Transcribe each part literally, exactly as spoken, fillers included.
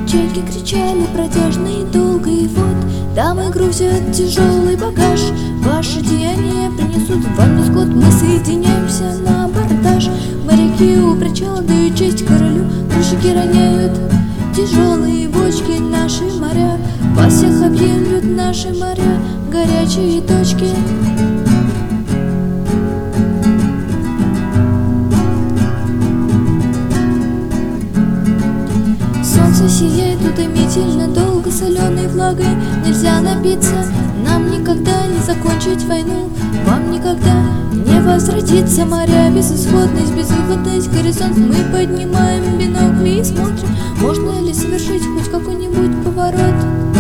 Чайки кричали протяжно и долго, и вот дамы грузят тяжелый багаж. Ваши деяния принесут вам невзгод, мы соединяемся на абордаж. Моряки у причала дают честь королю, грузчики роняют тяжелые бочки. Наши моря, вас всех объемлют наши моря, горячие точки. Солнце сияет утомительно долго, соленой влагой нельзя напиться. Нам никогда не закончить войну, вам никогда не возвратиться. Моря, безысходность, безвыходность, горизонт. Мы поднимаем бинокли и смотрим, можно ли совершить хоть какой-нибудь поворот.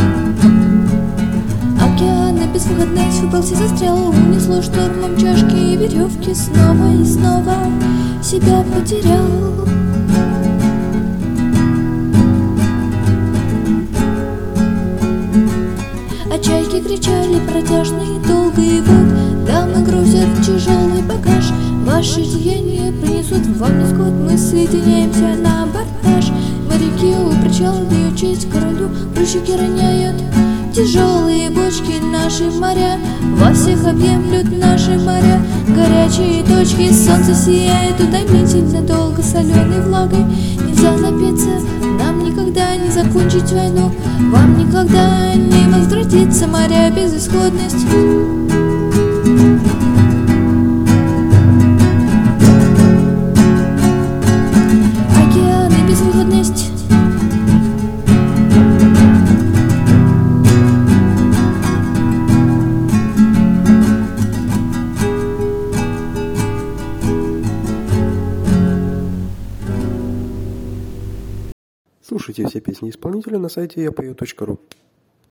Океаны, безвыходность, в полосе застрял, унесло штормом чашки и веревки. Снова и снова себя потерял. А чайки кричали протяжно и долго, и вот дамы грузят тяжелый багаж. Ваши деяния принесут вам невзгод, мы соединяемся на абордаж. Моряки у причала дают честь королю, грузчики роняют тяжелые бочки. Наши моря, вас всех объемлют наши моря, горячие точки. Солнце сияет утомительно долго, соленой влагой нельзя напиться. Нам никогда не закончить войну, вам никогда не возвратиться. Моря, безысходность. Океаны, безвыходность. Слушайте все песни исполнителя на сайте я пою точка ру.